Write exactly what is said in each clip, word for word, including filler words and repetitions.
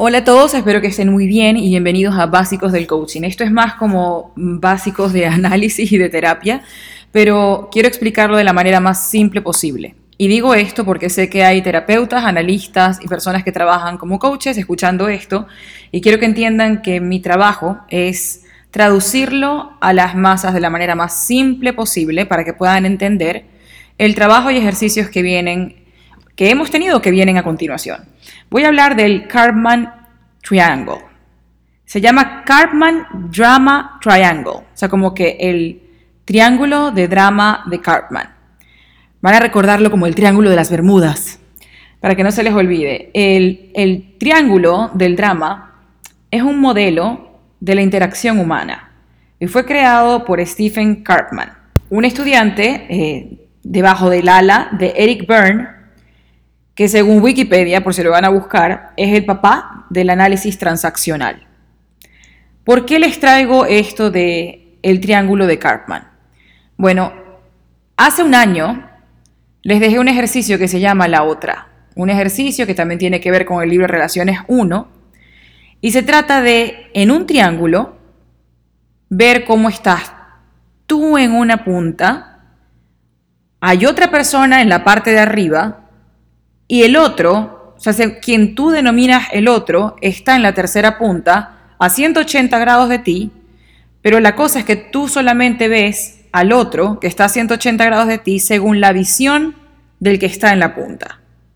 Hola a todos, espero que estén muy bien y bienvenidos a Básicos del Coaching. Esto es más como básicos de análisis y de terapia, pero quiero explicarlo de la manera más simple posible. Y digo esto porque sé que hay terapeutas, analistas y personas que trabajan como coaches escuchando esto, y quiero que entiendan que mi trabajo es traducirlo a las masas de la manera más simple posible para que puedan entender el trabajo y ejercicios que vienen, que hemos tenido que vienen a continuación. Voy a hablar del Karpman Triangle. Se llama Karpman Drama Triangle, o sea, como que el triángulo de drama de Karpman. Van a recordarlo como el triángulo de las Bermudas, para que no se les olvide. El, el triángulo del drama es un modelo de la interacción humana y fue creado por Stephen Karpman, un estudiante eh, debajo del ala de Eric Berne, que según Wikipedia, por si lo van a buscar, es el papá del análisis transaccional. ¿Por qué les traigo esto de el triángulo de Karpman? Bueno, hace un año les dejé un ejercicio que se llama La Otra, un ejercicio que también tiene que ver con el libro Relaciones uno, y se trata de, en un triángulo, ver cómo estás tú en una punta, hay otra persona en la parte de arriba, y el otro, o sea, quien tú denominas el otro, está en la tercera punta, a ciento ochenta grados de ti, pero la cosa es que tú solamente ves al otro, que está a ciento ochenta grados de ti, según la visión del que está en la punta.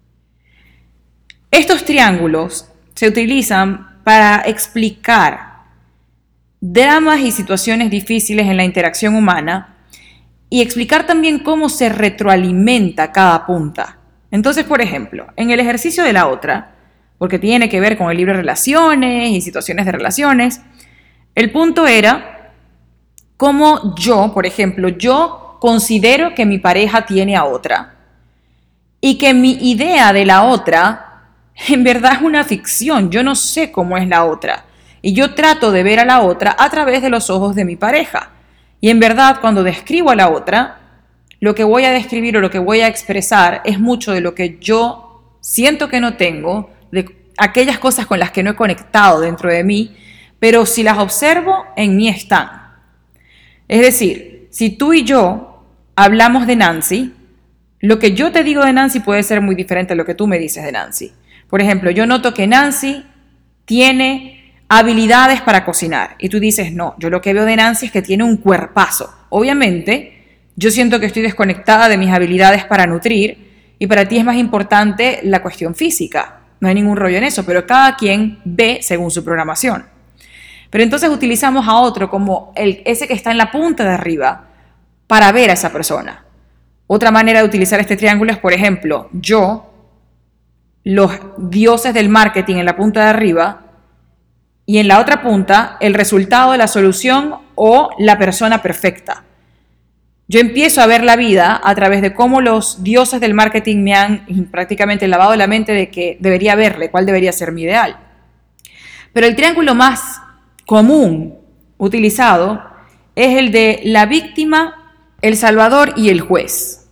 Estos triángulos se utilizan para explicar dramas y situaciones difíciles en la interacción humana y explicar también cómo se retroalimenta cada punta. Entonces, por ejemplo, en el ejercicio de La Otra, porque tiene que ver con el libro Relaciones y situaciones de relaciones, el punto era cómo yo, por ejemplo, yo considero que mi pareja tiene a otra y que mi idea de la otra en verdad es una ficción. Yo no sé cómo es la otra y yo trato de ver a la otra a través de los ojos de mi pareja. Y en verdad, cuando describo a la otra, lo que voy a describir o lo que voy a expresar es mucho de lo que yo siento que no tengo, de aquellas cosas con las que no he conectado dentro de mí, pero si las observo, en mí están. Es decir, si tú y yo hablamos de Nancy, lo que yo te digo de Nancy puede ser muy diferente a lo que tú me dices de Nancy. Por ejemplo, yo noto que Nancy tiene habilidades para cocinar y tú dices, no, yo lo que veo de Nancy es que tiene un cuerpazo. Obviamente, yo siento que estoy desconectada de mis habilidades para nutrir y para ti es más importante la cuestión física. No hay ningún rollo en eso, pero cada quien ve según su programación. Pero entonces utilizamos a otro como el, ese que está en la punta de arriba para ver a esa persona. Otra manera de utilizar este triángulo es, por ejemplo, yo, los dioses del marketing en la punta de arriba y en la otra punta el resultado de la solución o la persona perfecta. Yo empiezo a ver la vida a través de cómo los dioses del marketing me han prácticamente lavado la mente de que debería verle, cuál debería ser mi ideal. Pero el triángulo más común utilizado es el de la víctima, el salvador y el juez.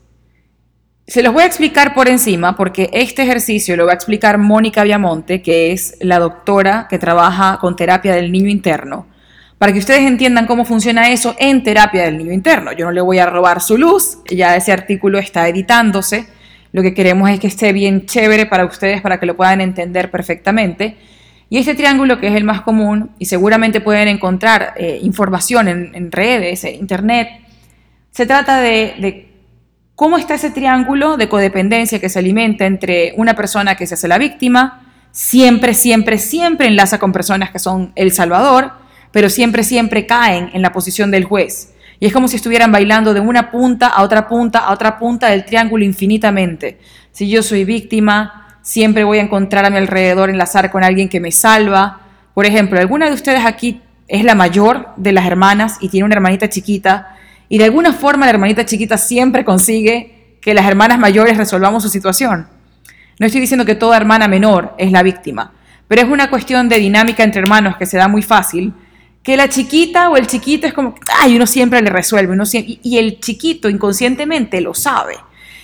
Se los voy a explicar por encima porque este ejercicio lo va a explicar Mónica Viamonte, que es la doctora que trabaja con terapia del niño interno, para que ustedes entiendan cómo funciona eso en terapia del niño interno. Yo no le voy a robar su luz, ya ese artículo está editándose. Lo que queremos es que esté bien chévere para ustedes, para que lo puedan entender perfectamente. Y este triángulo, que es el más común, y seguramente pueden encontrar eh, información en, en redes, en internet, se trata de, de cómo está ese triángulo de codependencia que se alimenta entre una persona que se hace la víctima, siempre, siempre, siempre enlaza con personas que son el salvador, pero siempre, siempre caen en la posición del juez. Y es como si estuvieran bailando de una punta a otra punta, a otra punta del triángulo infinitamente. Si yo soy víctima, siempre voy a encontrar a mi alrededor enlazar con alguien que me salva. Por ejemplo, ¿alguna de ustedes aquí es la mayor de las hermanas y tiene una hermanita chiquita? Y de alguna forma la hermanita chiquita siempre consigue que las hermanas mayores resolvamos su situación. No estoy diciendo que toda hermana menor es la víctima, pero es una cuestión de dinámica entre hermanos que se da muy fácil, que la chiquita o el chiquito es como, ay, uno siempre le resuelve, uno siempre, y el chiquito inconscientemente lo sabe.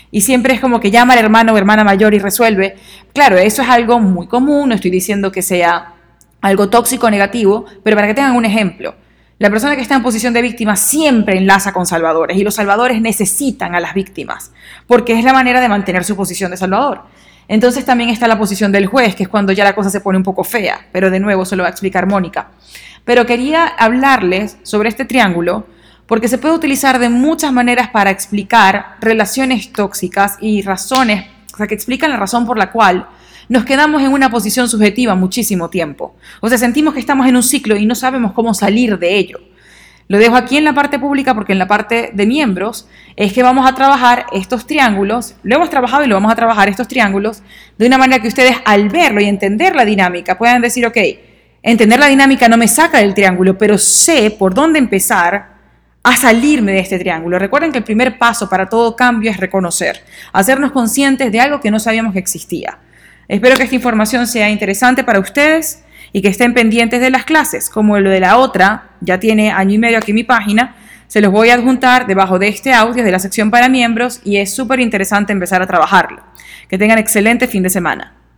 Y siempre es como que llama al hermano o hermana mayor y resuelve. Claro, eso es algo muy común, no estoy diciendo que sea algo tóxico o negativo, pero para que tengan un ejemplo, la persona que está en posición de víctima siempre enlaza con salvadores y los salvadores necesitan a las víctimas porque es la manera de mantener su posición de salvador. Entonces también está la posición del juez, que es cuando ya la cosa se pone un poco fea, pero de nuevo se lo va a explicar Mónica. Pero quería hablarles sobre este triángulo porque se puede utilizar de muchas maneras para explicar relaciones tóxicas y razones, o sea, que explican la razón por la cual nos quedamos en una posición subjetiva muchísimo tiempo. O sea, sentimos que estamos en un ciclo y no sabemos cómo salir de ello. Lo dejo aquí en la parte pública porque en la parte de miembros es que vamos a trabajar estos triángulos, lo hemos trabajado y lo vamos a trabajar estos triángulos de una manera que ustedes al verlo y entender la dinámica puedan decir, ok, entender la dinámica no me saca del triángulo, pero sé por dónde empezar a salirme de este triángulo. Recuerden que el primer paso para todo cambio es reconocer, hacernos conscientes de algo que no sabíamos que existía. Espero que esta información sea interesante para ustedes y que estén pendientes de las clases. Como lo de la otra, ya tiene año y medio aquí en mi página, se los voy a adjuntar debajo de este audio de la sección para miembros y es súper interesante empezar a trabajarlo. Que tengan excelente fin de semana.